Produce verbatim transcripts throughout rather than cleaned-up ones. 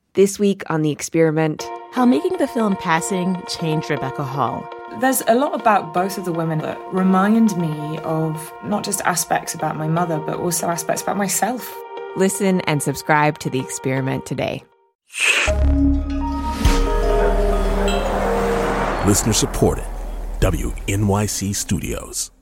This week on The Experiment, how making the film Passing changed Rebecca Hall. There's a lot about both of the women that remind me of not just aspects about my mother, but also aspects about myself. Listen and subscribe to The Experiment today. Listener supported. W N Y C Studios.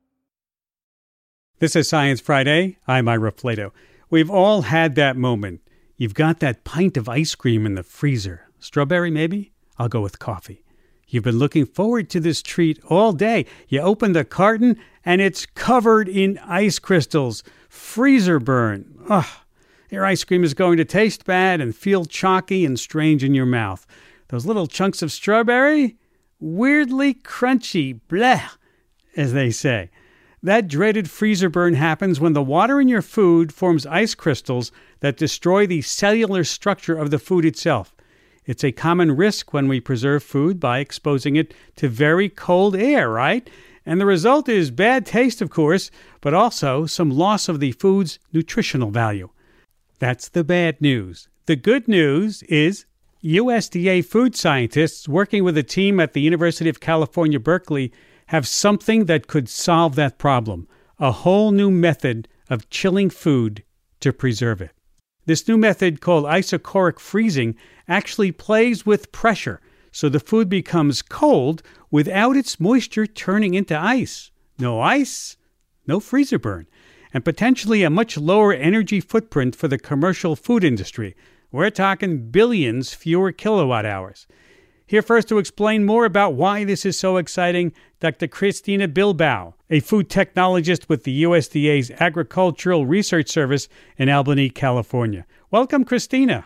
This is Science Friday. I'm Ira Flato. We've all had that moment. You've got that pint of ice cream in the freezer. Strawberry, maybe? I'll go with coffee. You've been looking forward to this treat all day. You open the carton, and it's covered in ice crystals. Freezer burn. Ugh. Your ice cream is going to taste bad and feel chalky and strange in your mouth. Those little chunks of strawberry? Weirdly crunchy. Bleh, as they say. That dreaded freezer burn happens when the water in your food forms ice crystals that destroy the cellular structure of the food itself. It's a common risk when we preserve food by exposing it to very cold air, right? And the result is bad taste, of course, but also some loss of the food's nutritional value. That's the bad news. The good news is U S D A food scientists working with a team at the University of California, Berkeley, have something that could solve that problem, a whole new method of chilling food to preserve it. This new method, called isochoric freezing, actually plays with pressure, so the food becomes cold without its moisture turning into ice. No ice, no freezer burn, and potentially a much lower energy footprint for the commercial food industry. We're talking billions fewer kilowatt hours. Here first to explain more about why this is so exciting, Doctor Cristina Bilbao, a food technologist with the U S D A's Agricultural Research Service in Albany, California. Welcome, Cristina.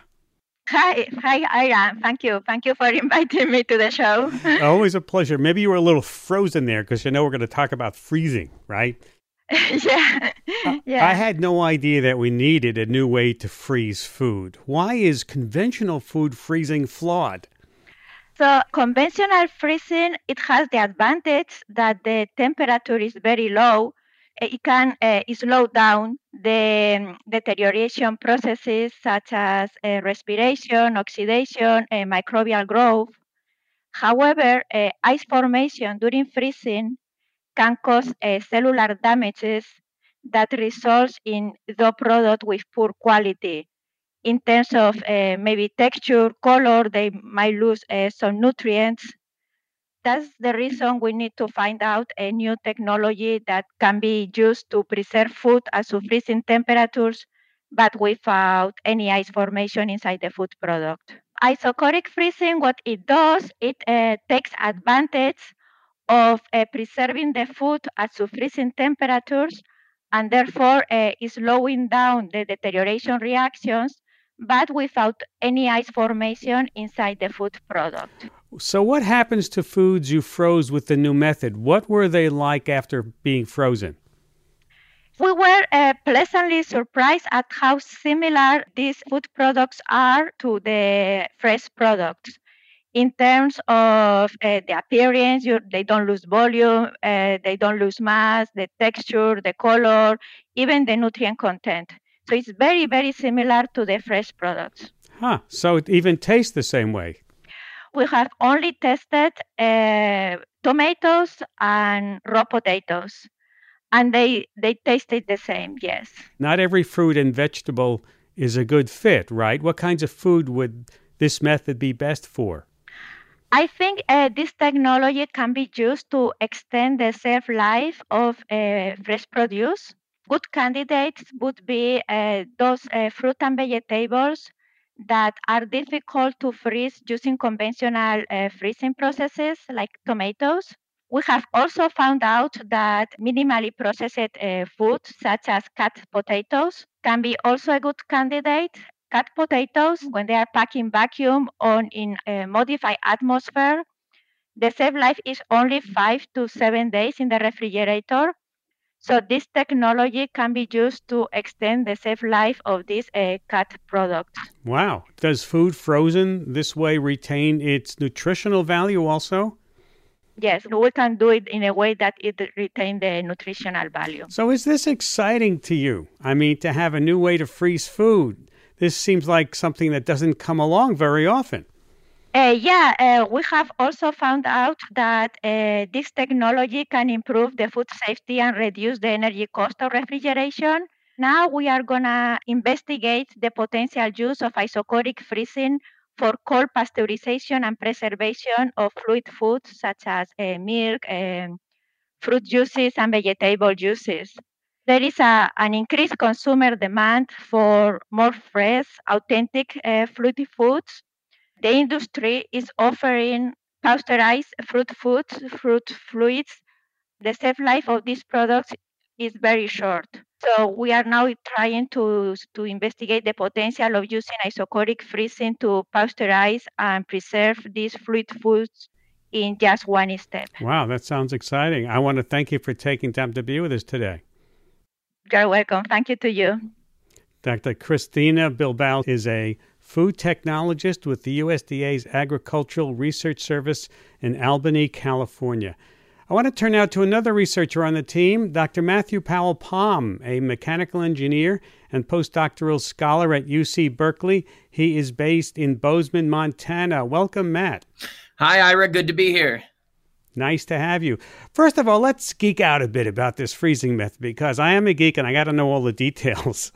Hi, hi, Ira. Thank you. Thank you for inviting me to the show. Always a pleasure. Maybe you were a little frozen there because you know we're going to talk about freezing, right? yeah. yeah. I had no idea that we needed a new way to freeze food. Why is conventional food freezing flawed? So conventional freezing, it has the advantage that the temperature is very low. It can uh, slow down the um, deterioration processes such as uh, respiration, oxidation, uh, microbial growth. However, uh, ice formation during freezing can cause uh, cellular damages that results in the product with poor quality. In terms of uh, maybe texture, color, they might lose uh, some nutrients. That's the reason we need to find out a new technology that can be used to preserve food at freezing temperatures, but without any ice formation inside the food product. Isochoric freezing, what it does, it uh, takes advantage of uh, preserving the food at freezing temperatures, and therefore uh, is slowing down the deterioration reactions, but without any ice formation inside the food product. So what happens to foods you froze with the new method? What were they like after being frozen? We were uh, pleasantly surprised at how similar these food products are to the fresh products. In terms of uh, the appearance, you, they don't lose volume, uh, they don't lose mass, the texture, the color, even the nutrient content. So it's very, very similar to the fresh products. Huh. So it even tastes the same way. We have only tested uh, tomatoes and raw potatoes, and they, they tasted the same, yes. Not every fruit and vegetable is a good fit, right? What kinds of food would this method be best for? I think uh, this technology can be used to extend the shelf life of uh, fresh produce. Good candidates would be uh, those uh, fruit and vegetables that are difficult to freeze using conventional uh, freezing processes like tomatoes. We have also found out that minimally processed uh, foods such as cut potatoes can be also a good candidate. Cut potatoes, when they are packed in vacuum or in a modified atmosphere, the shelf life is only five to seven days in the refrigerator. So this technology can be used to extend the shelf life of these uh, cut products. Wow. Does food frozen this way retain its nutritional value also? Yes, we can do it in a way that it retains the nutritional value. So is this exciting to you? I mean, to have a new way to freeze food This seems like something that doesn't come along very often. Uh, yeah, uh, we have also found out that uh, this technology can improve the food safety and reduce the energy cost of refrigeration. Now we are going to investigate the potential use of isochoric freezing for cold pasteurization and preservation of fluid foods such as uh, milk, um, fruit juices, and vegetable juices. There is a, an increased consumer demand for more fresh, authentic uh, fruity foods. The industry is offering pasteurized fruit foods, fruit fluids. The shelf life of these products is very short. So we are now trying to, to investigate the potential of using isochoric freezing to pasteurize and preserve these fluid foods in just one step. Wow, that sounds exciting. I want to thank you for taking time to be with us today. You're welcome. Thank you to you. Doctor Cristina Bilbao is a food technologist with the U S D A's Agricultural Research Service in Albany, California. I want to turn now to another researcher on the team, Doctor Matthew Powell-Palm, a mechanical engineer and postdoctoral scholar at U C Berkeley. He is based in Bozeman, Montana. Welcome, Matt. Hi, Ira. Good to be here. Nice to have you. First of all, let's geek out a bit about this freezing method because I am a geek and I got to know all the details.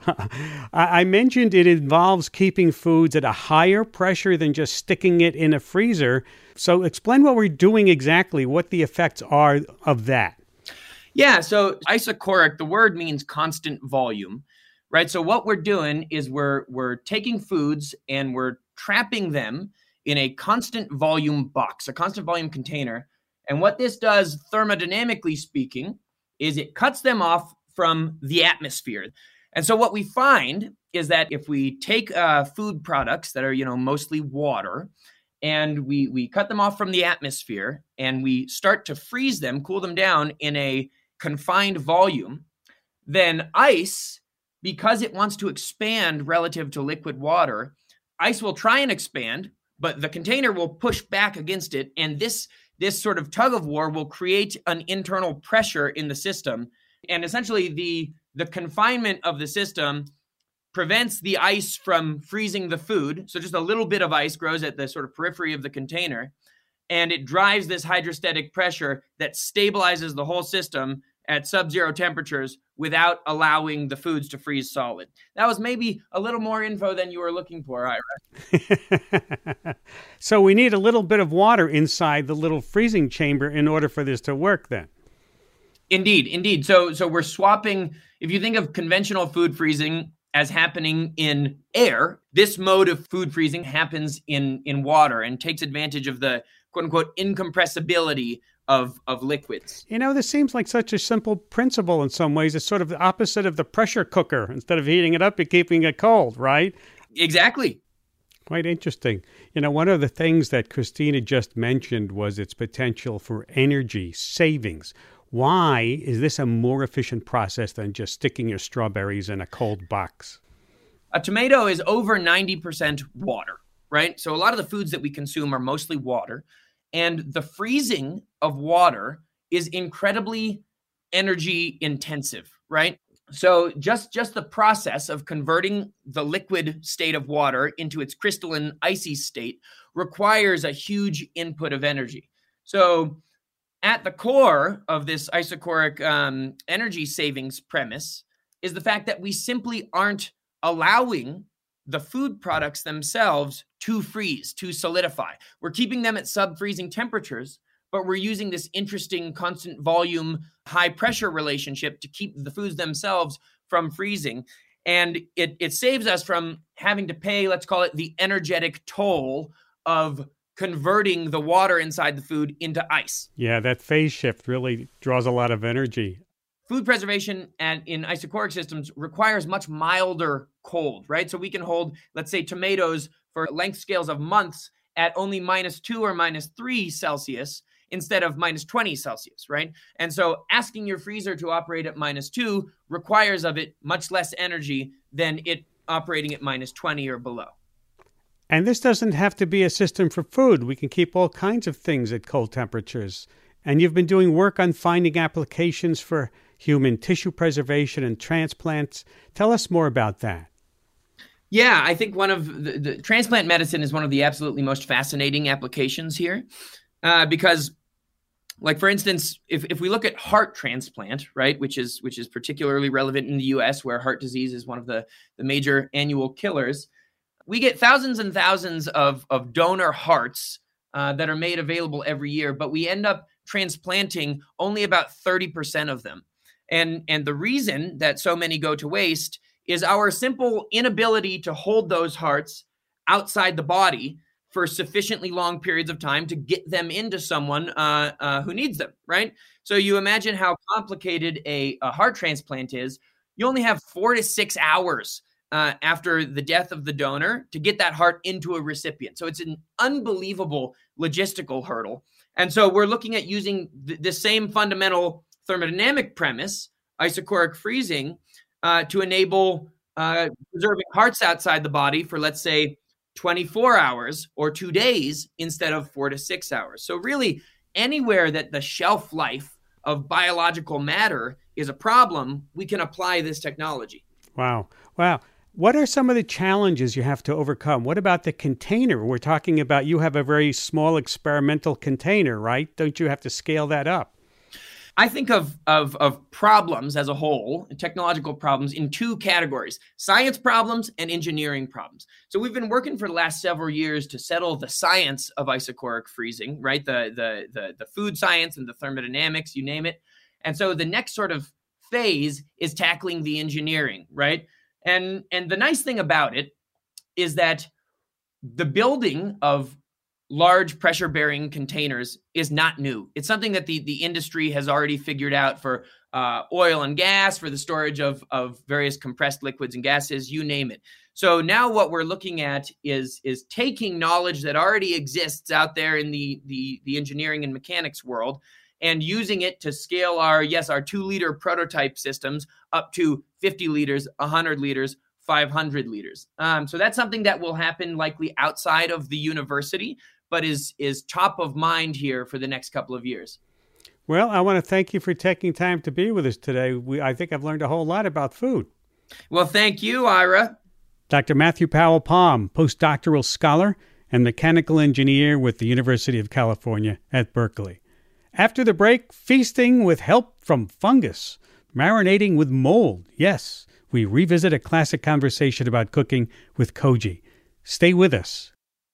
I mentioned it involves keeping foods at a higher pressure than just sticking it in a freezer. So explain what we're doing exactly, what the effects are of that. Yeah, so isochoric, the word means constant volume, right? So what we're doing is we're we're taking foods and we're trapping them in a constant volume box, a constant volume container. And what this does, thermodynamically speaking, is it cuts them off from the atmosphere. And so what we find is that if we take uh, food products that are, you know, mostly water, and we we cut them off from the atmosphere, and we start to freeze them, cool them down in a confined volume, then ice, because it wants to expand relative to liquid water, ice will try and expand, but the container will push back against it, and this This sort of tug of war will create an internal pressure in the system. And essentially the, the confinement of the system prevents the ice from freezing the food. So just a little bit of ice grows at the sort of periphery of the container. And it drives this hydrostatic pressure that stabilizes the whole system at sub-zero temperatures without allowing the foods to freeze solid. That was maybe a little more info than you were looking for, Ira. So we need a little bit of water inside the little freezing chamber in order for this to work then. Indeed, indeed. So so we're swapping, if you think of conventional food freezing as happening in air, this mode of food freezing happens in, in water and takes advantage of the quote-unquote incompressibility of, of liquids. You know, this seems like such a simple principle in some ways. It's sort of the opposite of the pressure cooker. Instead of heating it up, you're keeping it cold, right? Exactly. Quite interesting. You know, one of the things that Cristina just mentioned was its potential for energy savings. Why is this a more efficient process than just sticking your strawberries in a cold box? A tomato is over ninety percent water, right? So a lot of the foods that we consume are mostly water. And the freezing of water is incredibly energy intensive, right? So just, just the process of converting the liquid state of water into its crystalline icy state requires a huge input of energy. So at the core of this isochoric um, energy savings premise is the fact that we simply aren't allowing the food products themselves to freeze, to solidify. We're keeping them at sub-freezing temperatures, but we're using this interesting constant volume, high pressure relationship to keep the foods themselves from freezing. And it, it saves us from having to pay, let's call it the energetic toll of converting the water inside the food into ice. Yeah, that phase shift really draws a lot of energy. Food preservation and in isochoric systems requires much milder cold, right? So we can hold, let's say, tomatoes for length scales of months at only minus two or minus three Celsius instead of minus twenty Celsius, right? And so asking your freezer to operate at minus two requires of it much less energy than it operating at minus twenty or below. And this doesn't have to be a system for food. We can keep all kinds of things at cold temperatures. And you've been doing work on finding applications for human tissue preservation and transplants. Tell us more about that. Yeah, I think one of the, the transplant medicine is one of the absolutely most fascinating applications here, uh, because, like for instance, if, if we look at heart transplant, right, which is which is particularly relevant in the U S, where heart disease is one of the, the major annual killers, we get thousands and thousands of, of donor hearts uh, that are made available every year, but we end up transplanting only about thirty percent of them. And, and the reason that so many go to waste is our simple inability to hold those hearts outside the body for sufficiently long periods of time to get them into someone uh, uh, who needs them, right? So you imagine how complicated a, a heart transplant is. You only have four to six hours uh, after the death of the donor to get that heart into a recipient. So it's an unbelievable logistical hurdle. And so we're looking at using th- the same fundamental thermodynamic premise, isochoric freezing, Uh, to enable uh, preserving hearts outside the body for, let's say, twenty-four hours or two days instead of four to six hours. So really, anywhere that the shelf life of biological matter is a problem, we can apply this technology. Wow. Wow. What are some of the challenges you have to overcome? What about the container? We're talking about you have a very small experimental container, right? Don't you have to scale that up? I think of, of, of problems as a whole, technological problems, in two categories: science problems and engineering problems. So we've been working for the last several years to settle the science of isochoric freezing, right? The, the, the, the food science and the thermodynamics, you name it. And so the next sort of phase is tackling the engineering, right? And, and the nice thing about it is that the building of large pressure-bearing containers is not new. It's something that the, the industry has already figured out for uh, oil and gas, for the storage of, of various compressed liquids and gases, you name it. So now what we're looking at is, is taking knowledge that already exists out there in the, the, the engineering and mechanics world and using it to scale our, yes, our two-liter prototype systems up to fifty liters, one hundred liters, five hundred liters. Um, so that's something that will happen likely outside of the university, but is is top of mind here for the next couple of years. Well, I want to thank you for taking time to be with us today. We, I think I've learned a whole lot about food. Well, thank you, Ira. Doctor Matthew Powell Palm, postdoctoral scholar and mechanical engineer with the University of California at Berkeley. After the break, feasting with help from fungus, marinating with mold. Yes, we revisit a classic conversation about cooking with Koji. Stay with us.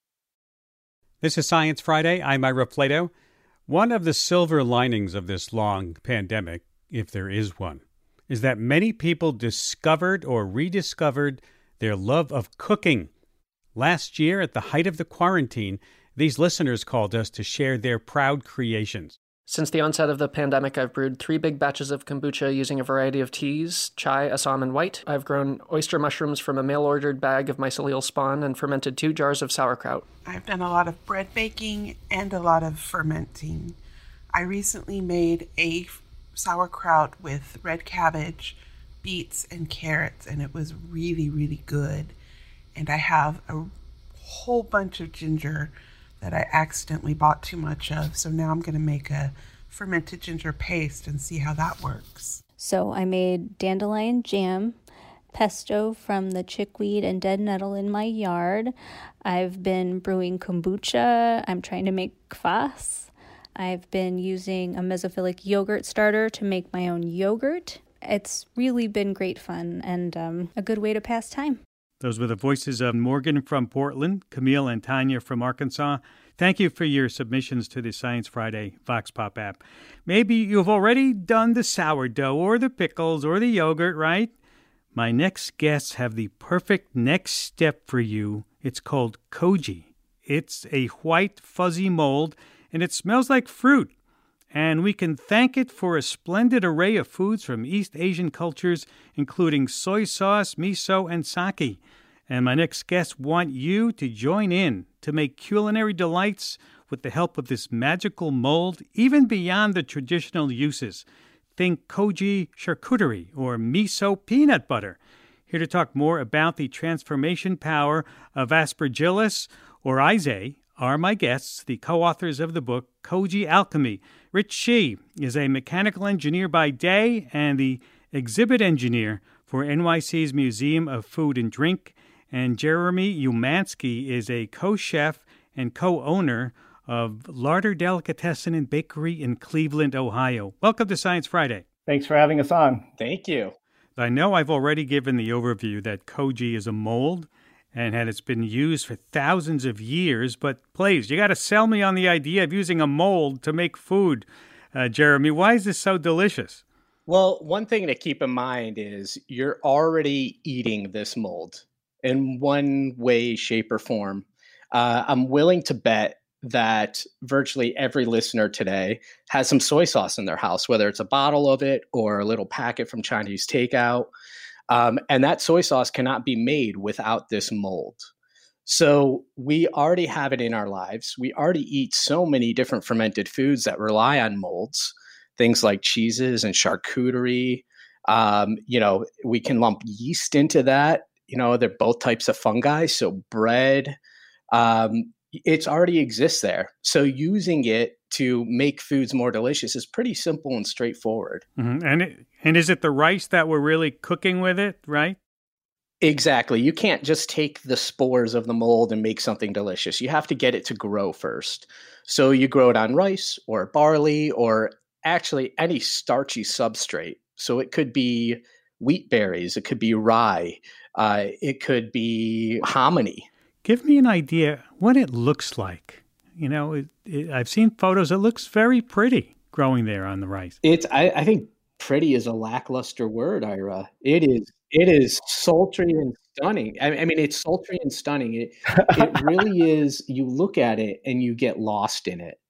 This is Science Friday. I'm Ira Flatow. One of the silver linings of this long pandemic, if there is one, is that many people discovered or rediscovered their love of cooking. Last year, at the height of the quarantine, these listeners called us to share their proud creations. Since the onset of the pandemic, I've brewed three big batches of kombucha using a variety of teas, chai, Assam, and white. I've grown oyster mushrooms from a mail-ordered bag of mycelial spawn and fermented two jars of sauerkraut. I've done a lot of bread baking and a lot of fermenting. I recently made a sauerkraut with red cabbage, beets, and carrots, and it was really, really good. And I have a whole bunch of ginger that I accidentally bought too much of. So now I'm going to make a fermented ginger paste and see how that works. So I made dandelion jam, pesto from the chickweed and dead nettle in my yard. I've been brewing kombucha. I'm trying to make kvass. I've been using a mesophilic yogurt starter to make my own yogurt. It's really been great fun and um, a good way to pass time. Those were the voices of Morgan from Portland, Camille and Tanya from Arkansas. Thank you for your submissions to the Science Friday Vox Pop app. Maybe you've already done the sourdough or the pickles or the yogurt, right? My next guests have the perfect next step for you. It's called Koji. It's a white, fuzzy mold, and it smells like fruit. And we can thank it for a splendid array of foods from East Asian cultures, including soy sauce, miso, and sake. And my next guests want you to join in to make culinary delights with the help of this magical mold, even beyond the traditional uses. Think Koji charcuterie or miso peanut butter. Here to talk more about the transformation power of Aspergillus oryzae are my guests, the co-authors of the book Koji Alchemy. Rich Shih is a mechanical engineer by day and the exhibit engineer for N Y C's Museum of Food and Drink, And Jeremy Umansky is a co-chef and co-owner of Larder Delicatessen and Bakery in Cleveland, Ohio. Welcome to Science Friday. Thanks for having us on. Thank you. I know I've already given the overview that koji is a mold and that it's been used for thousands of years, but please, you got to sell me on the idea of using a mold to make food. Uh, Jeremy, why is this so delicious? Well, one thing to keep in mind is you're already eating this mold in one way, shape, or form. Uh, I'm willing to bet that virtually every listener today has some soy sauce in their house, whether it's a bottle of it or a little packet from Chinese takeout. Um, and that soy sauce cannot be made without this mold. So we already have it in our lives. We already eat so many different fermented foods that rely on molds, things like cheeses and charcuterie. Um, you know, we can lump yeast into that. You know, they're both types of fungi. So bread, um, it already exists there. So using it to make foods more delicious is pretty simple and straightforward. Mm-hmm. And it, and is it the rice that we're really cooking with it, right? Exactly. You can't just take the spores of the mold and make something delicious. You have to get it to grow first. So you grow it on rice or barley or actually any starchy substrate. So it could be wheat berries, it could be rye, uh, it could be hominy. Give me an idea what it looks like. You know, it, it, I've seen photos. It looks very pretty growing there on the rice. It's. I, I think pretty is a lackluster word, Ira. It is. It is sultry and stunning. I, I mean, it's sultry and stunning. It, it really is. You look at it and you get lost in it.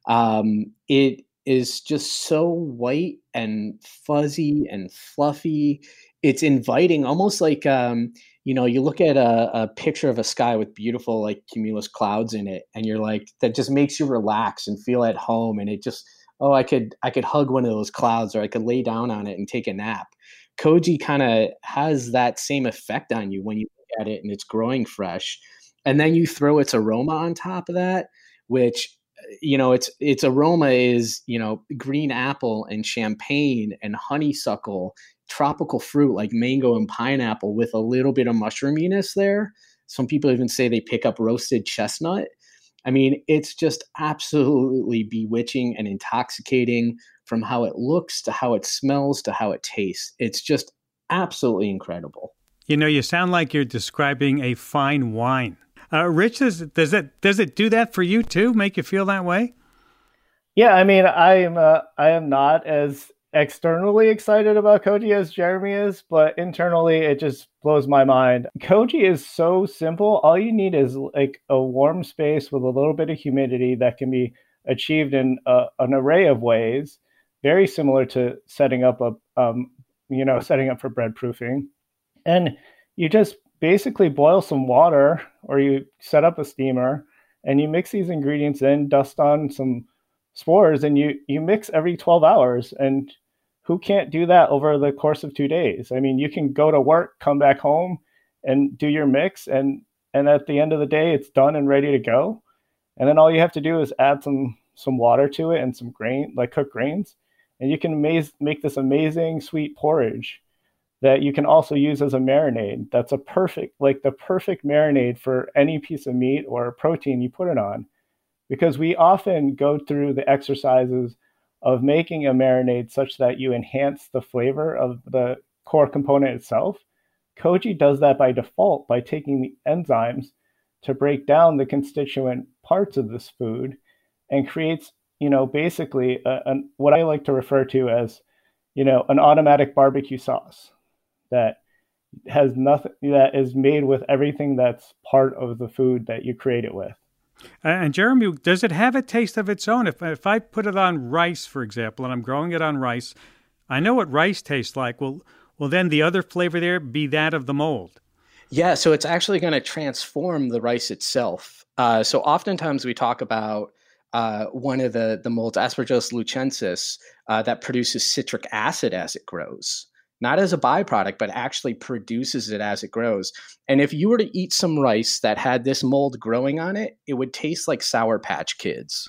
Um, it is just so white and fuzzy and fluffy. It's inviting, almost like, um, you know, you look at a, a picture of a sky with beautiful, like, cumulus clouds in it, and you're like, that just makes you relax and feel at home. And it just, oh, I could, I could hug one of those clouds, or I could lay down on it and take a nap. Koji kind of has that same effect on you when you look at it and it's growing fresh. And then you throw its aroma on top of that, which, you know, its its aroma is, you know, green apple and champagne and honeysuckle, tropical fruit like mango and pineapple with a little bit of mushroominess there. Some people even say they pick up roasted chestnut. I mean, it's just absolutely bewitching and intoxicating from how it looks to how it smells to how it tastes. It's just absolutely incredible. You know, you sound like you're describing a fine wine. Uh, Rich, does, does it does it do that for you too? Make you feel that way? Yeah, I mean, I am uh, I am not as externally excited about koji as Jeremy is, but internally it just blows my mind. Koji is so simple. All you need is like a warm space with a little bit of humidity that can be achieved in a, an array of ways, very similar to setting up a um, you know setting up for bread proofing. And you just basically boil some water, or you set up a steamer and you mix these ingredients in, dust on some spores, and you you mix every twelve hours. And who can't do that over the course of two days? I mean, you can go to work, come back home and do your mix, and and at the end of the day it's done and ready to go. And then all you have to do is add some some water to it and some grain, like cooked grains, and you can amaze, make this amazing sweet porridge that you can also use as a marinade. That's a perfect, like the perfect marinade for any piece of meat or protein you put it on. Because we often go through the exercises of making a marinade such that you enhance the flavor of the core component itself. Koji does that by default by taking the enzymes to break down the constituent parts of this food and creates, you know, basically a, a, what I like to refer to as, you know, an automatic barbecue sauce that has nothing, that is made with everything that's part of the food that you create it with. And Jeremy, does it have a taste of its own? If if I put it on rice, for example, and I'm growing it on rice, I know what rice tastes like. Will will then the other flavor there be that of the mold? Yeah, so it's actually going to transform the rice itself. Uh, so oftentimes we talk about uh, one of the, the molds, Aspergillus luchensis, uh, that produces citric acid as it grows. Not as a byproduct, but actually produces it as it grows. And if you were to eat some rice that had this mold growing on it, it would taste like Sour Patch Kids.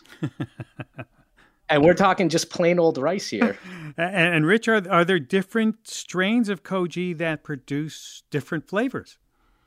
And we're talking just plain old rice here. and, and Rich, are, are there different strains of koji that produce different flavors?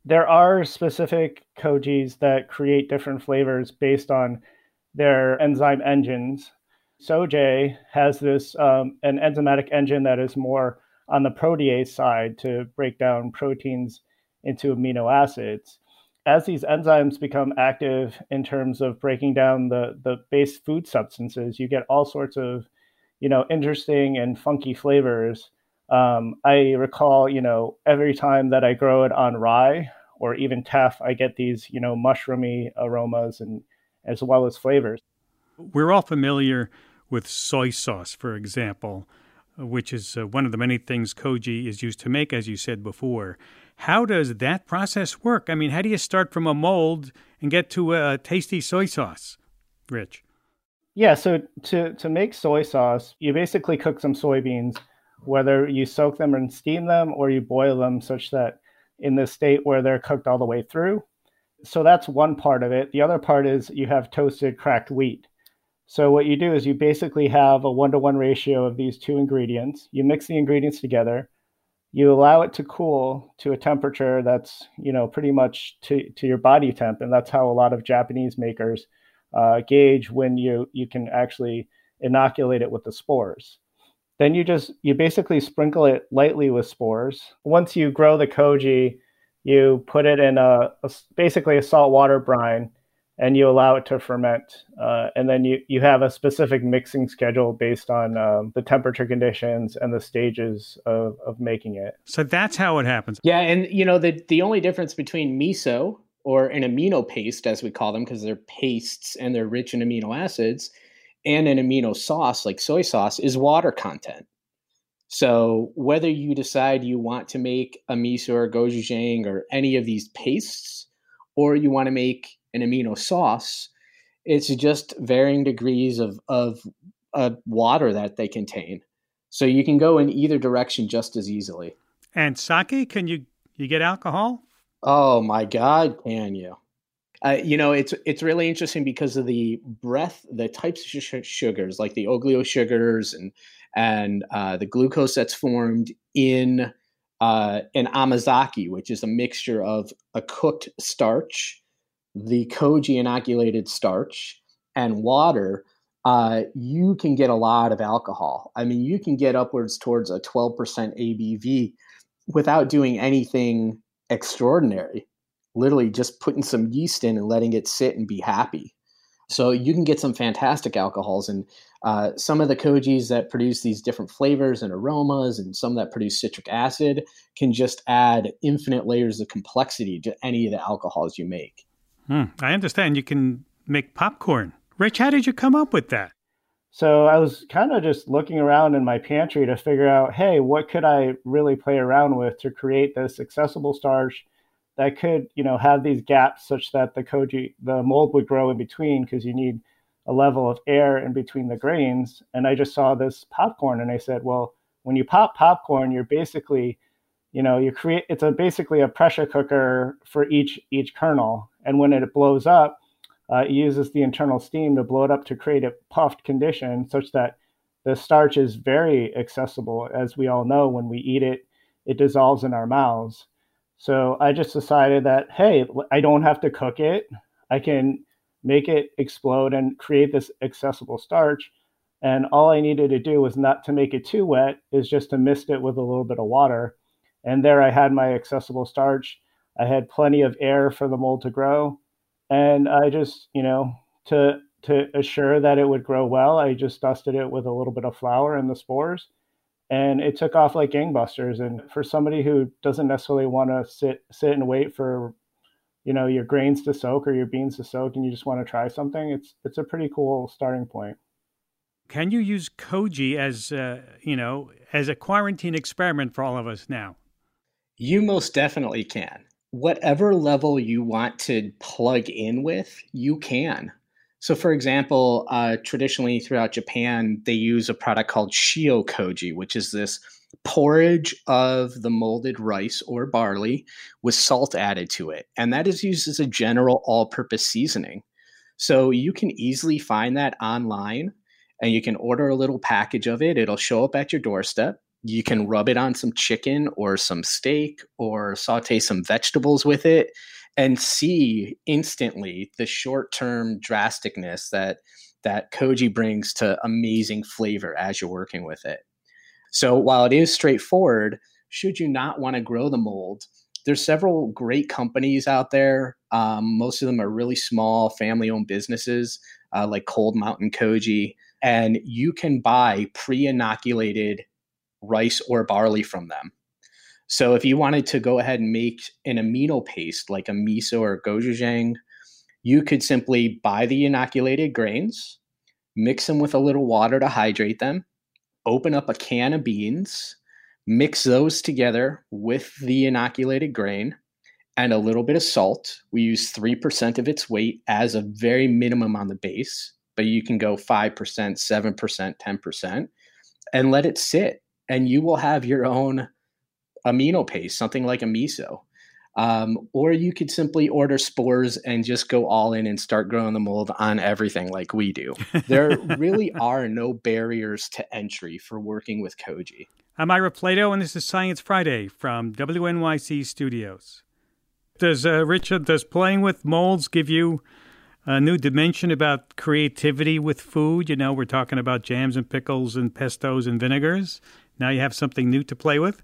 There are specific kojis that create different flavors based on their enzyme engines. Sojay has this um, an enzymatic engine that is more on the protease side to break down proteins into amino acids. As these enzymes become active in terms of breaking down the, the base food substances, you get all sorts of, you know, interesting and funky flavors. Um, I recall, you know, every time that I grow it on rye or even teff, I get these, you know, mushroomy aromas and as well as flavors. We're all familiar with soy sauce, for example, which is uh, one of the many things koji is used to make, as you said before. How does that process work? I mean, how do you start from a mold and get to a tasty soy sauce, Rich? Yeah, so to, to make soy sauce, you basically cook some soybeans, whether you soak them and steam them or you boil them such that in the state where they're cooked all the way through. So that's one part of it. The other part is you have toasted cracked wheat. So what you do is you basically have a one-to-one ratio of these two ingredients. You mix the ingredients together. You allow it to cool to a temperature that's, you know, pretty much to, to your body temp. And that's how a lot of Japanese makers uh, gauge when you, you can actually inoculate it with the spores. Then you just, you basically sprinkle it lightly with spores. Once you grow the koji, you put it in a, a basically a saltwater brine, and you allow it to ferment. Uh, and then you, you have a specific mixing schedule based on um, the temperature conditions and the stages of, of making it. So that's how it happens. Yeah, and you know, the, the only difference between miso, or an amino paste, as we call them, because they're pastes and they're rich in amino acids, and an amino sauce like soy sauce is water content. So whether you decide you want to make a miso or gochujang or any of these pastes, or you want to make an amino sauce, it's just varying degrees of, of uh, water that they contain. So you can go in either direction just as easily. And sake, can you, you get alcohol? Oh my God, can you? Uh, you know, it's it's really interesting because of the breath, the types of sh- sugars, like the oglio sugars and and uh, the glucose that's formed in uh, an amazake, which is a mixture of a cooked starch, the koji inoculated starch, and water. Uh, you can get a lot of alcohol. I mean, you can get upwards towards a twelve percent A B V without doing anything extraordinary. Literally just putting some yeast in and letting it sit and be happy. So you can get some fantastic alcohols. And uh, some of the kojis that produce these different flavors and aromas, and some that produce citric acid, can just add infinite layers of complexity to any of the alcohols you make. Hmm, I understand you can make popcorn. Rich, how did you come up with that? So I was kind of just looking around in my pantry to figure out, hey, what could I really play around with to create this accessible starch that could, you know, have these gaps such that the koji, the mold would grow in between, because you need a level of air in between the grains. And I just saw this popcorn and I said, well, when you pop popcorn, you're basically, you know, you create, it's a basically a pressure cooker for each, each kernel. And when it blows up, uh, it uses the internal steam to blow it up to create a puffed condition such that the starch is very accessible. As we all know, when we eat it, it dissolves in our mouths. So I just decided that, hey, I don't have to cook it. I can make it explode and create this accessible starch. And all I needed to do was not to make it too wet, is just to mist it with a little bit of water. And there I had my accessible starch. I had plenty of air for the mold to grow. And I just, you know, to to assure that it would grow well, I just dusted it with a little bit of flour and the spores. And it took off like gangbusters. And for somebody who doesn't necessarily want to sit sit and wait for, you know, your grains to soak or your beans to soak, and you just want to try something, it's it's a pretty cool starting point. Can you use koji as, uh, you know, as a quarantine experiment for all of us now? You most definitely can. Whatever level you want to plug in with, you can. So, for example, uh, traditionally throughout Japan, they use a product called shio koji, which is this porridge of the molded rice or barley with salt added to it. And that is used as a general all-purpose seasoning. So you can easily find that online, and you can order a little package of it. It'll show up at your doorstep. You can rub it on some chicken or some steak or saute some vegetables with it and see instantly the short-term drasticness that that koji brings to amazing flavor as you're working with it. So while it is straightforward, should you not want to grow the mold, there's several great companies out there. Um, most of them are really small family-owned businesses uh, like Cold Mountain Koji, and you can buy pre-inoculated rice or barley from them. So if you wanted to go ahead and make an amino paste like a miso or gochujang, you could simply buy the inoculated grains, mix them with a little water to hydrate them, open up a can of beans, mix those together with the inoculated grain and a little bit of salt. We use three percent of its weight as a very minimum on the base, but you can go five percent, seven percent, ten percent, and let it sit. And you will have your own amino paste, something like a miso. Um, or you could simply order spores and just go all in and start growing the mold on everything like we do. There really are no barriers to entry for working with koji. I'm Ira Plato, and this is Science Friday from W N Y C Studios. Does uh, Richard, does playing with molds give you a new dimension about creativity with food? You know, we're talking about jams and pickles and pestos and vinegars. Now you have something new to play with?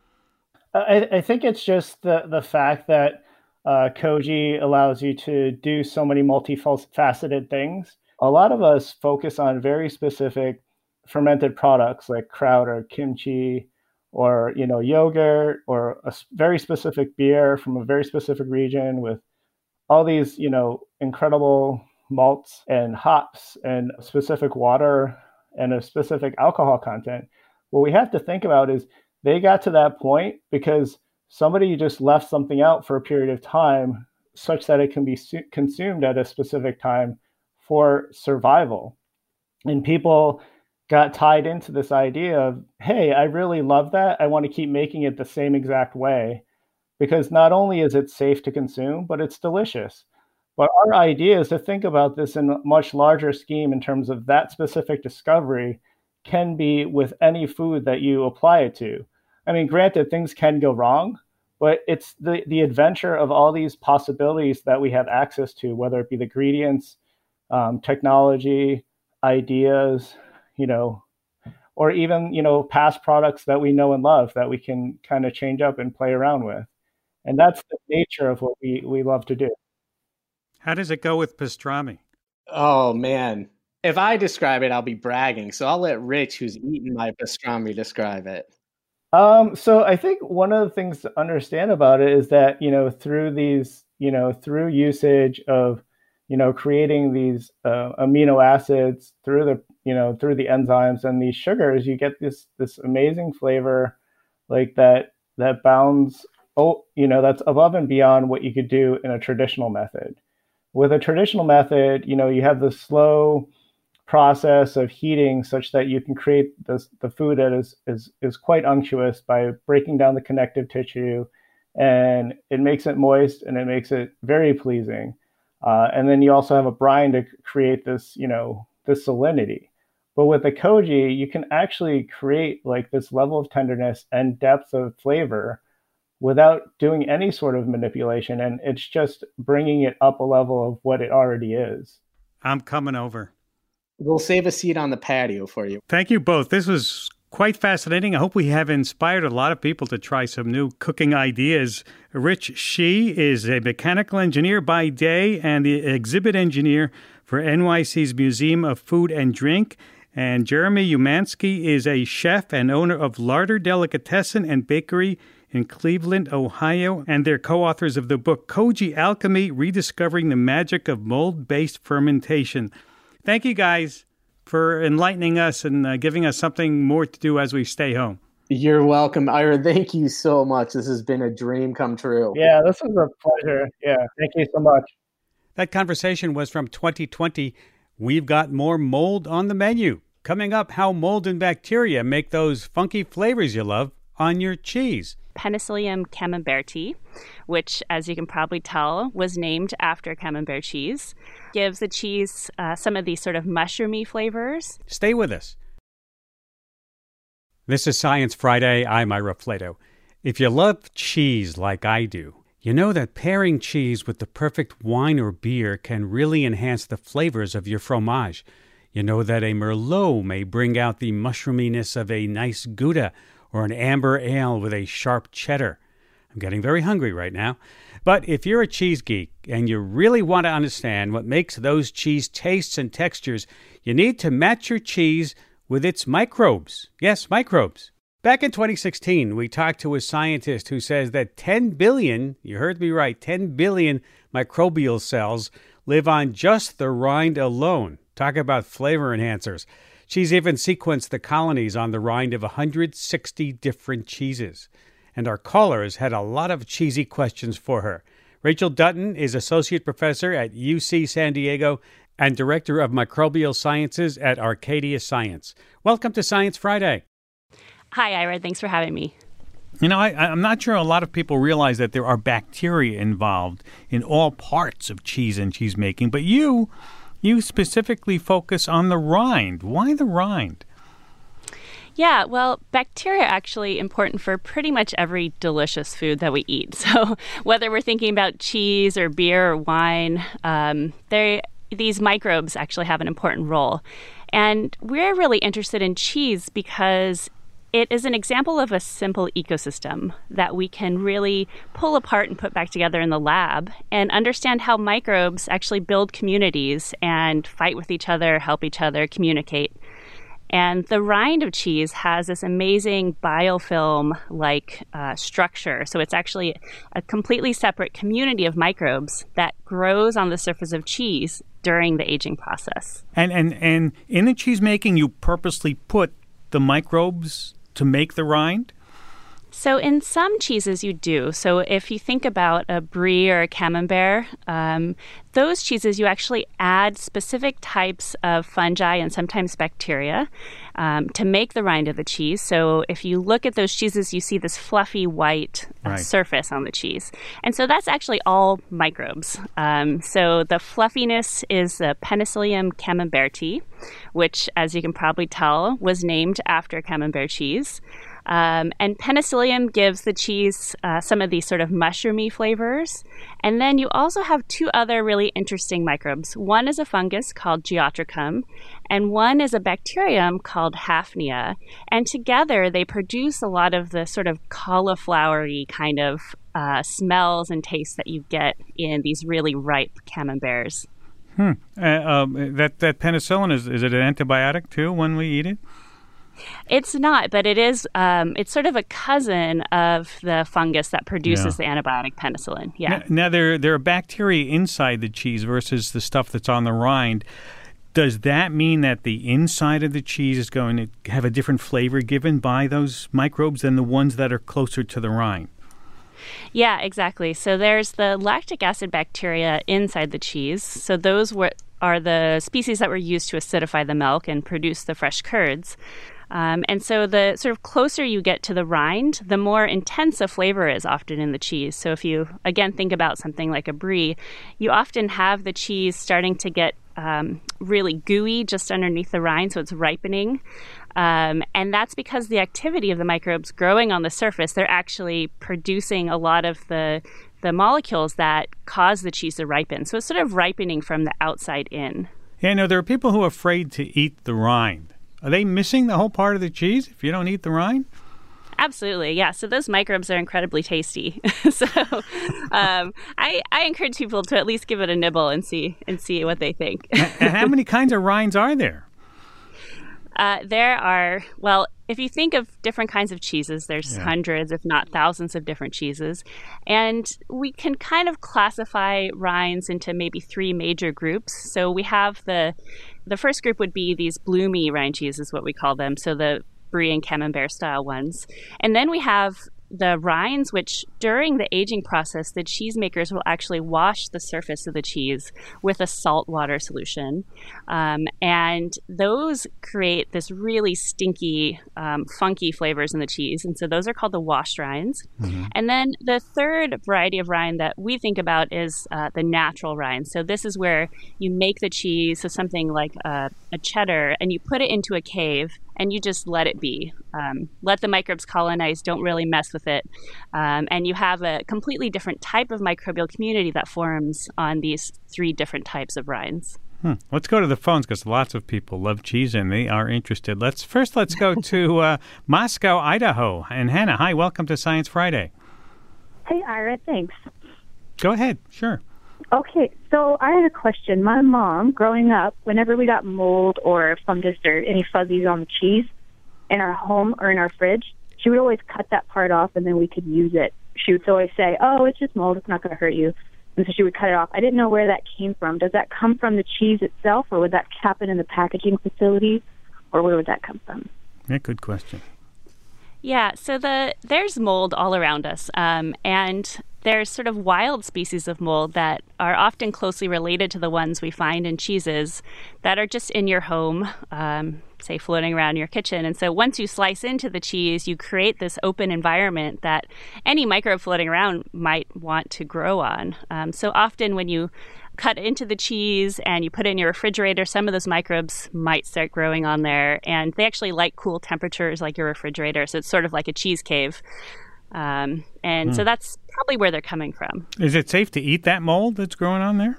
I, I think it's just the, the fact that uh, koji allows you to do so many multifaceted things. A lot of us focus on very specific fermented products like kraut or kimchi or, you know, yogurt or a very specific beer from a very specific region with all these, you know, incredible malts and hops and specific water and a specific alcohol content. What we have to think about is they got to that point because somebody just left something out for a period of time such that it can be su- consumed at a specific time for survival. And people got tied into this idea of, hey, I really love that. I want to keep making it the same exact way because not only is it safe to consume, but it's delicious. But our idea is to think about this in a much larger scheme in terms of that specific discovery can be with any food that you apply it to. I mean, granted, things can go wrong, but it's the, the adventure of all these possibilities that we have access to, whether it be the ingredients, um, technology, ideas, you know, or even, you know, past products that we know and love that we can kind of change up and play around with. And that's the nature of what we, we love to do. How does it go with pastrami? Oh, man. If I describe it, I'll be bragging. So I'll let Rich, who's eaten my pastrami, describe it. Um, so I think one of the things to understand about it is that, you know, through these, you know, through usage of, you know, creating these uh, amino acids through the, you know, through the enzymes and these sugars, you get this, this amazing flavor like that, that bounds, oh, you know, that's above and beyond what you could do in a traditional method. With a traditional method, you know, you have the slow process of heating such that you can create this, the food that is, is, is quite unctuous by breaking down the connective tissue, and it makes it moist and it makes it very pleasing. Uh, and then you also have a brine to create this, you know, this salinity. But with the koji, you can actually create like this level of tenderness and depth of flavor without doing any sort of manipulation. And it's just bringing it up a level of what it already is. I'm coming over. We'll save a seat on the patio for you. Thank you both. This was quite fascinating. I hope we have inspired a lot of people to try some new cooking ideas. Rich Shih is a mechanical engineer by day and the exhibit engineer for N Y C's Museum of Food and Drink. And Jeremy Umansky is a chef and owner of Larder Delicatessen and Bakery in Cleveland, Ohio, and they're co-authors of the book Koji Alchemy, Rediscovering the Magic of Mold-Based Fermentation. Thank you, guys, for enlightening us and uh, giving us something more to do as we stay home. You're welcome, Ira. Thank you so much. This has been a dream come true. Yeah, this was a pleasure. Yeah, thank you so much. That conversation was from twenty twenty. We've got more mold on the menu. Coming up, how mold and bacteria make those funky flavors you love on your cheese. Penicillium camemberti, which, as you can probably tell, was named after camembert cheese, gives the cheese uh, some of these sort of mushroomy flavors. Stay with us. This is Science Friday. I'm Ira Flato. If you love cheese like I do, you know that pairing cheese with the perfect wine or beer can really enhance the flavors of your fromage. You know that a Merlot may bring out the mushroominess of a nice Gouda or an amber ale with a sharp cheddar. I'm getting very hungry right now. But if you're a cheese geek and you really want to understand what makes those cheese tastes and textures, you need to match your cheese with its microbes. Yes, microbes. Back in twenty sixteen, we talked to a scientist who says that ten billion, you heard me right, ten billion microbial cells live on just the rind alone. Talk about flavor enhancers. She's even sequenced the colonies on the rind of one hundred sixty different cheeses. And our callers had a lot of cheesy questions for her. Rachel Dutton is Associate Professor at U C San Diego and Director of Microbial Sciences at Arcadia Science. Welcome to Science Friday. Hi, Ira. Thanks for having me. You know, I, I'm not sure a lot of people realize that there are bacteria involved in all parts of cheese and cheese making, but you, you specifically focus on the rind. Why the rind? Yeah, well, bacteria are actually important for pretty much every delicious food that we eat. So whether we're thinking about cheese or beer or wine, um, they these microbes actually have an important role. And we're really interested in cheese because it is an example of a simple ecosystem that we can really pull apart and put back together in the lab and understand how microbes actually build communities and fight with each other, help each other, communicate. And the rind of cheese has this amazing biofilm-like uh, structure. So it's actually a completely separate community of microbes that grows on the surface of cheese during the aging process. And and, and in the cheese making, you purposely put the microbes to make the rind? So in some cheeses you do. So if you think about a brie or a camembert, um, those cheeses you actually add specific types of fungi and sometimes bacteria um, to make the rind of the cheese. So if you look at those cheeses, you see this fluffy white uh, right. surface on the cheese. And so that's actually all microbes. Um, so the fluffiness is the Penicillium camemberti, which, as you can probably tell, was named after camembert cheese. Um, and penicillium gives the cheese uh, some of these sort of mushroomy flavors. And then you also have two other really interesting microbes. One is a fungus called Geotrichum, and one is a bacterium called Hafnia. And together they produce a lot of the sort of cauliflowery kind of uh, smells and tastes that you get in these really ripe camemberts. Hmm. Uh, um, that, that penicillin, is, is it an antibiotic too when we eat it? It's not, but it is. Um, it's sort of a cousin of the fungus that produces yeah. the antibiotic penicillin. Yeah. Now, now there there are bacteria inside the cheese versus the stuff that's on the rind. Does that mean that the inside of the cheese is going to have a different flavor given by those microbes than the ones that are closer to the rind? Yeah, exactly. So there's the lactic acid bacteria inside the cheese. So those were, are the species that were used to acidify the milk and produce the fresh curds. Um, and so the sort of closer you get to the rind, the more intense a flavor is often in the cheese. So if you, again, think about something like a brie, you often have the cheese starting to get um, really gooey just underneath the rind, so it's ripening. Um, and that's because the activity of the microbes growing on the surface, they're actually producing a lot of the the molecules that cause the cheese to ripen. So it's sort of ripening from the outside in. Yeah, no, there are people who are afraid to eat the rind. Are they missing the whole part of the cheese if you don't eat the rind? Absolutely, yeah. So those microbes are incredibly tasty. so um, I, I encourage people to at least give it a nibble and see and see what they think. And how many kinds of rinds are there? Uh, there are, well, if you think of different kinds of cheeses, there's yeah. hundreds, if not thousands of different cheeses. And we can kind of classify rinds into maybe three major groups. So we have the, the first group would be these bloomy rind cheeses, what we call them. So the brie and camembert style ones. And then we have the rinds, which during the aging process, the cheesemakers will actually wash the surface of the cheese with a salt water solution. Um, and those create this really stinky, um, funky flavors in the cheese. And so those are called the washed rinds. Mm-hmm. And then the third variety of rind that we think about is uh, the natural rind. So this is where you make the cheese, so something like a, a cheddar, and you put it into a cave, and you just let it be. Um, let the microbes colonize, don't really mess with it. Um, and you have a completely different type of microbial community that forms on these three different types of rinds. Hmm. Let's go to the phones because lots of people love cheese and they are interested. Let's first let's go to uh, Moscow, Idaho. And Hannah, hi, welcome to Science Friday. Hey, Ira, thanks. Go ahead, sure. Okay, so I had a question. My mom, growing up, whenever we got mold or fungus or any fuzzies on the cheese in our home or in our fridge, she would always cut that part off and then we could use it. She would always say, oh, it's just mold, it's not going to hurt you. And so she would cut it off. I didn't know where that came from. Does that come from the cheese itself, or would that happen in the packaging facility, or where would that come from? Yeah, good question. Yeah, so the there's mold all around us, um, and there's sort of wild species of mold that are often closely related to the ones we find in cheeses that are just in your home, um, say floating around your kitchen. And so once you slice into the cheese, you create this open environment that any microbe floating around might want to grow on. Um, so often when you cut into the cheese and you put it in your refrigerator, some of those microbes might start growing on there. And they actually like cool temperatures like your refrigerator. So it's sort of like a cheese cave. Um, and Hmm. so that's probably where they're coming from. Is it safe to eat that mold that's growing on there?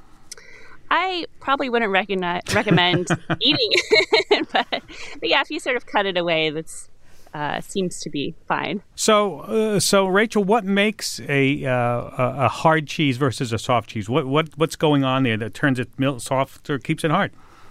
I probably wouldn't recognize, recommend eating it, but, but yeah, if you sort of cut it away, that's uh, seems to be fine. So, uh, so Rachel, what makes a, uh, a a hard cheese versus a soft cheese? What what what's going on there that turns it milk soft or keeps it hard?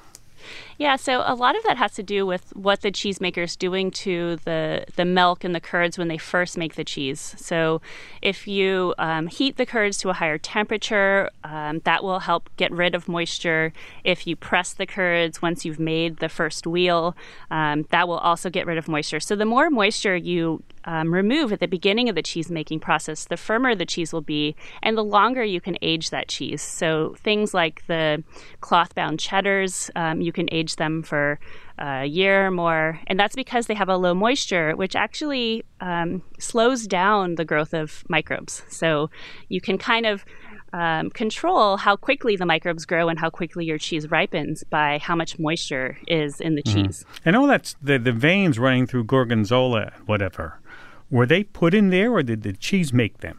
Yeah, so a lot of that has to do with what the cheesemaker's doing to the the milk and the curds when they first make the cheese. So if you um, heat the curds to a higher temperature, um, that will help get rid of moisture. If you press the curds once you've made the first wheel, um, that will also get rid of moisture. So the more moisture you um, remove at the beginning of the cheese making process, the firmer the cheese will be, and the longer you can age that cheese. So things like the cloth-bound cheddars, um, you can age them for a year or more, and that's because they have a low moisture, which actually um, slows down the growth of microbes. So you can kind of um, control how quickly the microbes grow and how quickly your cheese ripens by how much moisture is in the Mhm. cheese. I know that's the, the veins running through gorgonzola, whatever. Were they put in there or did the cheese make them?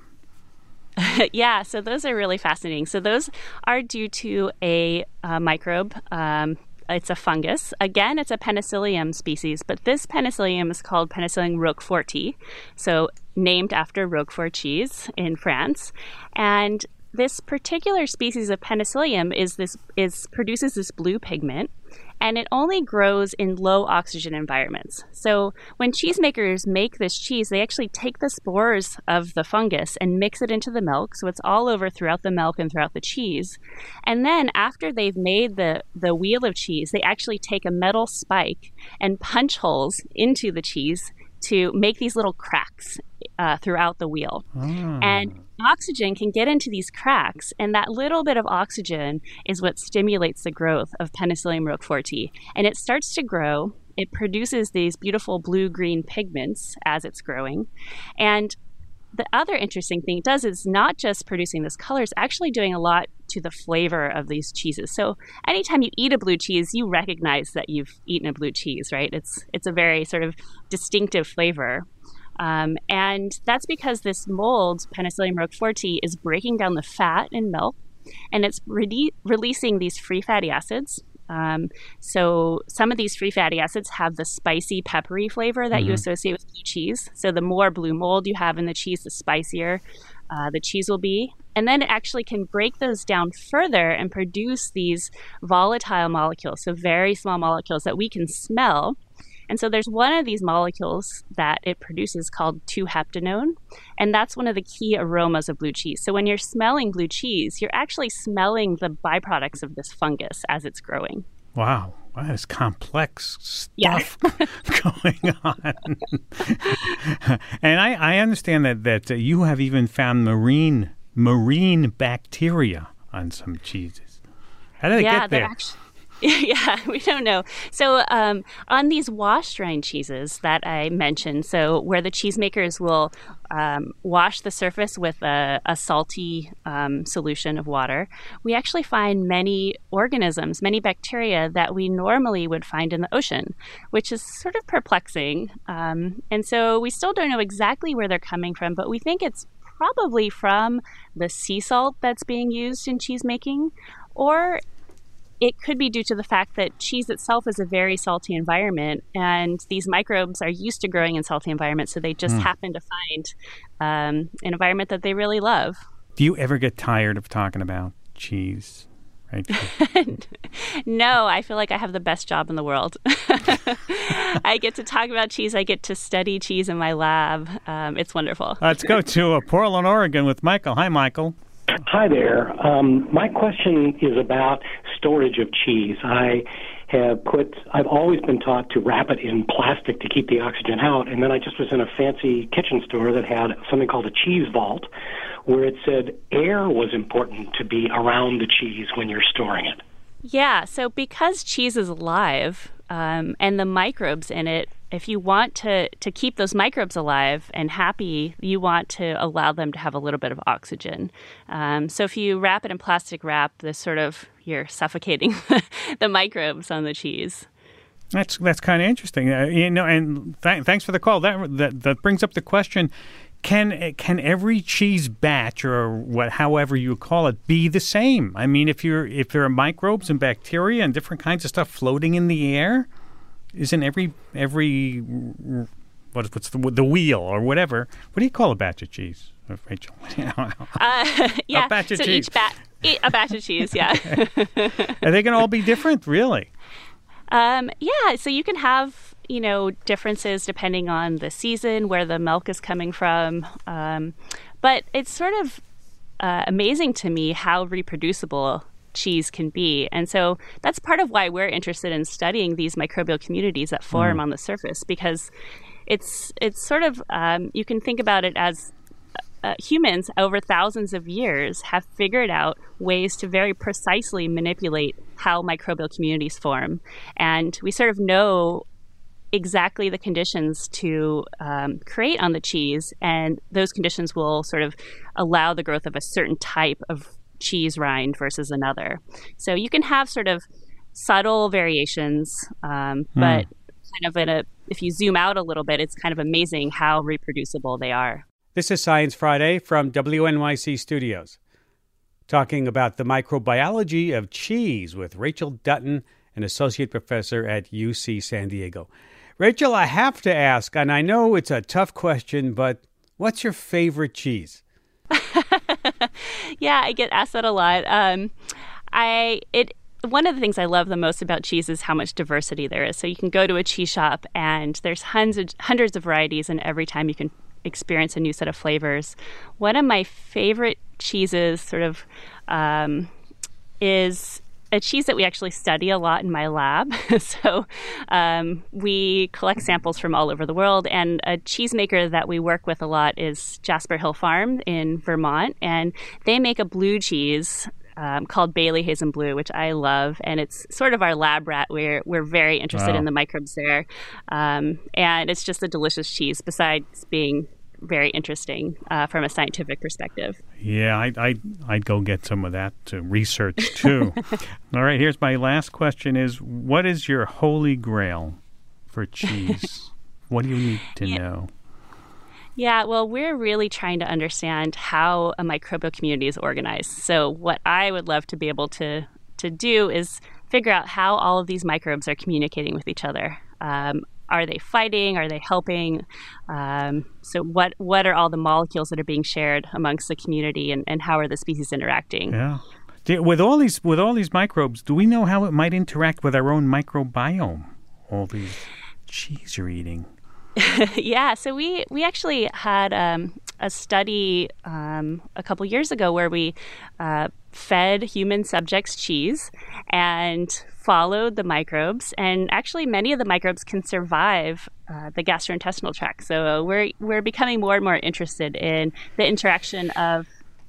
Yeah, so those are really fascinating. So those are due to a uh, microbe. Um, it's a fungus. Again, it's a Penicillium species, but this Penicillium is called Penicillium roqueforti, so named after Roquefort cheese in France. And this particular species of Penicillium is this is produces this blue pigment, and it only grows in low oxygen environments. So when cheesemakers make this cheese, they actually take the spores of the fungus and mix it into the milk, so it's all over throughout the milk and throughout the cheese. And then after they've made the, the wheel of cheese, they actually take a metal spike and punch holes into the cheese to make these little cracks uh, throughout the wheel. Oh. And oxygen can get into these cracks, and that little bit of oxygen is what stimulates the growth of Penicillium roqueforti. And it starts to grow. It produces these beautiful blue-green pigments as it's growing. And the other interesting thing it does is not just producing this color, it's actually doing a lot to the flavor of these cheeses. So anytime you eat a blue cheese, you recognize that you've eaten a blue cheese, right? It's it's a very sort of distinctive flavor. Um, and that's because this mold, Penicillium roqueforti, is breaking down the fat in milk, and it's re- releasing these free fatty acids. Um, so some of these free fatty acids have the spicy, peppery flavor that Mhm. you associate with blue cheese. So the more blue mold you have in the cheese, the spicier uh, the cheese will be. And then it actually can break those down further and produce these volatile molecules, so very small molecules that we can smell. And so there's one of these molecules that it produces called two heptanone, and that's one of the key aromas of blue cheese. So when you're smelling blue cheese, you're actually smelling the byproducts of this fungus as it's growing. Wow, that is complex stuff Yeah. going on. And I, I understand that, that uh, you have even found marine marine bacteria on some cheeses. How did it yeah, get they're there? Actually, Yeah, we don't know. So um, on these washed rind cheeses that I mentioned, so where the cheesemakers will um, wash the surface with a, a salty um, solution of water, we actually find many organisms, many bacteria that we normally would find in the ocean, which is sort of perplexing. Um, and so we still don't know exactly where they're coming from, but we think it's probably from the sea salt that's being used in cheese making, or it could be due to the fact that cheese itself is a very salty environment, and these microbes are used to growing in salty environments, so they just mm. happen to find um, an environment that they really love. Do you ever get tired of talking about cheese? Right? No, I feel like I have the best job in the world. I get to talk about cheese. I get to study cheese in my lab. Um, it's wonderful. Let's go to uh, Portland, Oregon with Michael. Hi, Michael. Hi there. Um, my question is about storage of cheese. I have put, I've always been taught to wrap it in plastic to keep the oxygen out, and then I just was in a fancy kitchen store that had something called a cheese vault, where it said air was important to be around the cheese when you're storing it. Yeah, so because cheese is alive, um, and the microbes in it, if you want to, to keep those microbes alive and happy, you want to allow them to have a little bit of oxygen. Um, so if you wrap it in plastic wrap, this sort of, you're suffocating the microbes on the cheese. That's that's kind of interesting. Uh, you know, and th- thanks for the call. That, that that brings up the question: Can can every cheese batch, or what, however you call it, be the same? I mean, if you're if there are microbes and bacteria and different kinds of stuff floating in the air, isn't every every what, what's the the wheel or whatever? What do you call a batch of cheese, Rachel? uh, yeah, a batch of so cheese. each bat, a batch of cheese. Yeah. Are they going to all be different? Really? Um, yeah. So you can have, you know, differences depending on the season, where the milk is coming from. Um, but it's sort of uh, amazing to me how reproducible cheese can be. And so that's part of why we're interested in studying these microbial communities that form mm. on the surface, because it's it's sort of, um, you can think about it as uh, humans over thousands of years have figured out ways to very precisely manipulate how microbial communities form. And we sort of know exactly the conditions to um, create on the cheese, and those conditions will sort of allow the growth of a certain type of cheese rind versus another. So you can have sort of subtle variations, um, mm. but kind of in a, if you zoom out a little bit, it's kind of amazing how reproducible they are. This is Science Friday from W N Y C Studios, talking about the microbiology of cheese with Rachel Dutton, an associate professor at U C San Diego. Rachel, I have to ask, and I know it's a tough question, but what's your favorite cheese? Yeah, I get asked that a lot. Um, I it one of the things I love the most about cheese is how much diversity there is. So you can go to a cheese shop and there's hundreds hundreds of varieties, and every time you can experience a new set of flavors. One of my favorite cheeses, sort of, um, is a cheese that we actually study a lot in my lab. so um, we collect samples from all over the world, and a cheesemaker that we work with a lot is Jasper Hill Farm in Vermont, and they make a blue cheese um, called Bailey Hazen Blue, which I love, and it's sort of our lab rat. We're we're very interested wow. in the microbes there, um, and it's just a delicious cheese. Besides being very interesting uh, from a scientific perspective. Yeah, I, I, I'd go get some of that to research, too. All right, here's my last question is, what is your holy grail for cheese? What do you need to yeah. know? Yeah, well, we're really trying to understand how a microbial community is organized. So what I would love to be able to, to do is figure out how all of these microbes are communicating with each other. Um, Are they fighting? Are they helping? Um, so what what are all the molecules that are being shared amongst the community, and, and how are the species interacting? Yeah. With all these with all these microbes, do we know how it might interact with our own microbiome? All these cheese you're eating. Yeah, so we, we actually had um, a study um, a couple years ago where we uh, fed human subjects cheese and followed the microbes, and actually many of the microbes can survive uh, the gastrointestinal tract. So we're we're becoming more and more interested in the interaction of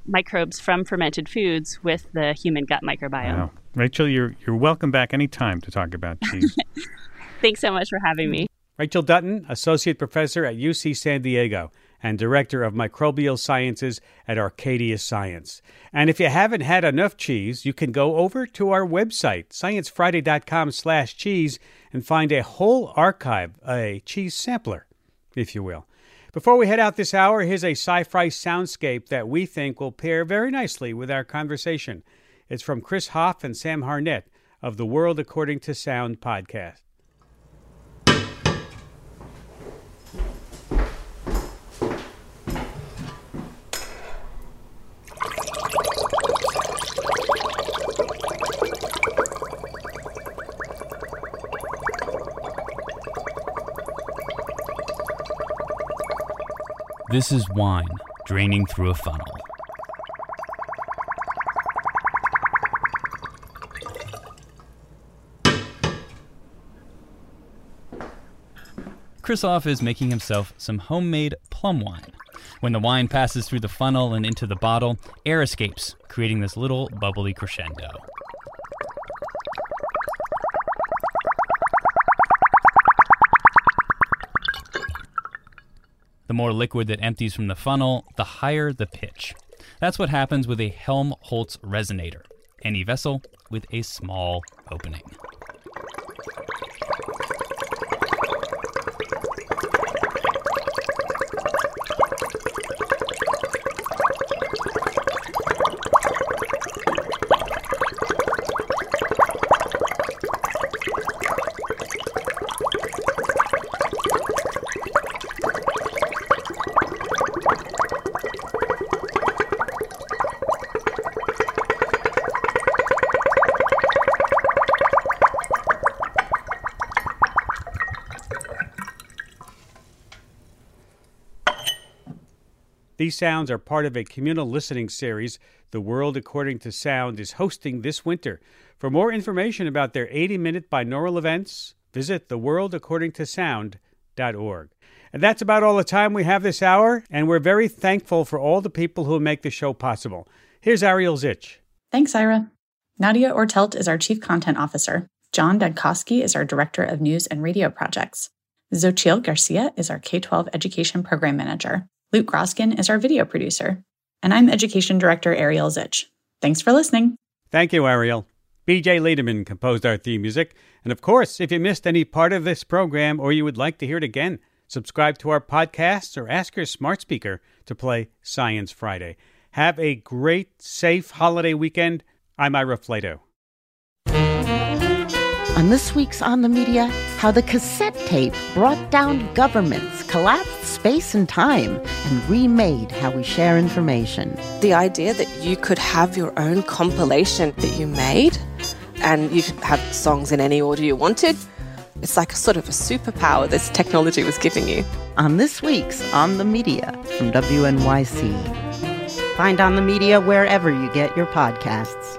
microbes from fermented foods with the human gut microbiome. Wow. Rachel, you're you're welcome back anytime to talk about cheese. Thanks so much for having me. Rachel Dutton, Associate Professor at U C San Diego and Director of Microbial Sciences at Arcadia Science. And if you haven't had enough cheese, you can go over to our website, sciencefriday.com slash cheese, and find a whole archive, a cheese sampler, if you will. Before we head out this hour, here's a sci-fi soundscape that we think will pair very nicely with our conversation. It's from Chris Hoff and Sam Harnett of the World According to Sound podcast. This is wine draining through a funnel. Chris Hoff is making himself some homemade plum wine. When the wine passes through the funnel and into the bottle, air escapes, creating this little bubbly crescendo. The more liquid that empties from the funnel, the higher the pitch. That's what happens with a Helmholtz resonator, any vessel with a small opening. These sounds are part of a communal listening series The World According to Sound is hosting this winter. For more information about their eighty-minute binaural events, visit the world according to sound dot org. And that's about all the time we have this hour, and we're very thankful for all the people who make the show possible. Here's Ariel Zich. Thanks, Ira. Nadia Ortelt is our Chief Content Officer. John Dadkowski is our Director of News and Radio Projects. Xochitl Garcia is our K twelve Education Program Manager. Luke Groskin is our video producer. And I'm Education Director Ariel Zich. Thanks for listening. Thank you, Ariel. B J Lederman composed our theme music. And of course, if you missed any part of this program or you would like to hear it again, subscribe to our podcasts or ask your smart speaker to play Science Friday. Have a great, safe holiday weekend. I'm Ira Flato. On this week's On the Media, how the cassette tape brought down governments, collapsed space and time, and remade how we share information. The idea that you could have your own compilation that you made, and you could have songs in any order you wanted, it's like a sort of a superpower this technology was giving you. On this week's On the Media from W N Y C. Find On the Media wherever you get your podcasts.